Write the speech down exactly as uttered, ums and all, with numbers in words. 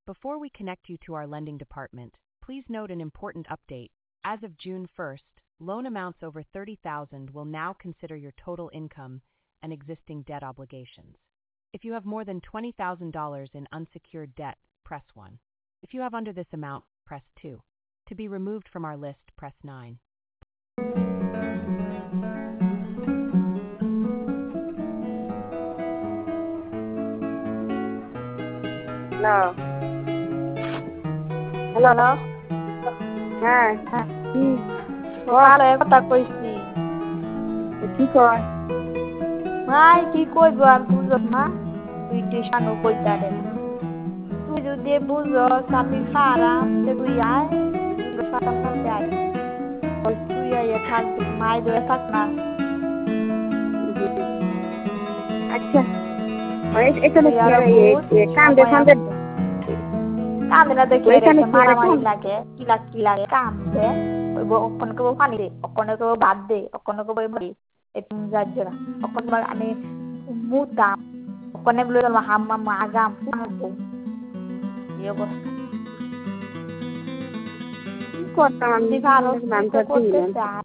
Before we connect you to our lending department, please note an important update. As of June first, loan amounts over thirty thousand dollars will now consider your total income and existing debt obligations. If you have more than twenty thousand dollars in unsecured debt, press one. If you have under this amount, press two. To be removed from our list, press nine. Hello. Hello hello হ্যাঁ হ্যাঁ কি ভালো কথা কইছি কি কয় ভাই কি কইব আর বুঝছ না তুই টিউশন কইতারে তুই যদি বুঝস আমি খারাপ সে তুই আয় সাতাম সাথে আয় ওই তুই আয় থাক মাই ধরে থাক না আচ্ছা এখানে কাম দেখান কামে দেখে মারামারি লাগে কি লাগ কি লাগে কামছে ওই অক্ষণ কেবো পানি দে অক্ষণ কেবো ভাত দে অক্ষণ কেবো মরি এরকম যাচ্ছে না অক্ষণ আমি মুতাম অক্ষণে বলে হাম্মা আগাম পুনবো এই অবস্থা কি করতাম আমি ভালো করতে